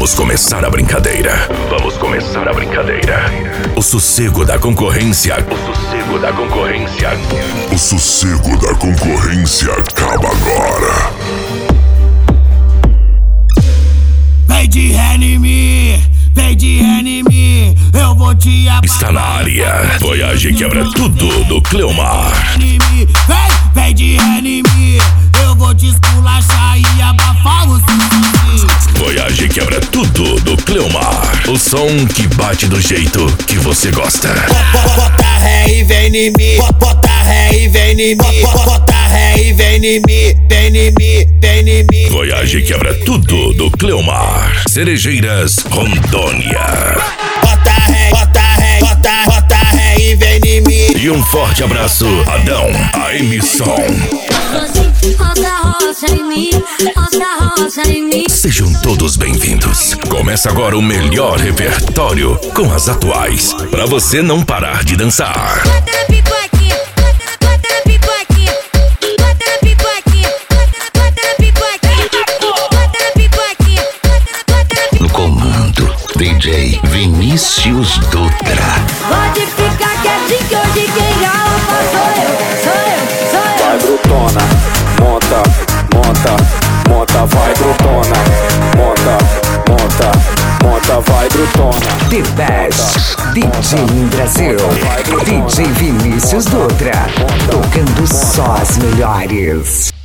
Vamos começar a brincadeira. Vamos começar a brincadeira. O sossego da concorrência. O sossego da concorrência. O sossego da concorrência acaba agora. Vem de ré em mim, vem de ré em mim, eu vou te abalar. Está na área. Voyage quebra tudo do Cleomar. Vem de ré em mim, eu vou te esculachar e abafar o sozinho. Voyage quebra tudo do Cleomar. O som que bate do jeito que você gosta. Bota ré e vem em mim, bota ré e vem em mim, bota ré e vem em mim, vem em mim, vem em mim. Voyage quebra tudo do Cleomar. Cerejeiras, Rondônia. Bota ré, bota ré, bota ré e vem em mim. E um forte abraço, Adão, a emissão. Sejam todos bem-vindos. Começa agora o melhor repertório com as atuais, pra você não parar de dançar. No comando, DJ Vinícius Dutra. Pode ficar quietinho que hoje quem garra sou eu. Vai brutona, monta, monta, monta, vai brutona, monta, monta, monta, vai brutona. The Best DJ em Brasil, DJ Vinícius Dutra, tocando só as melhores.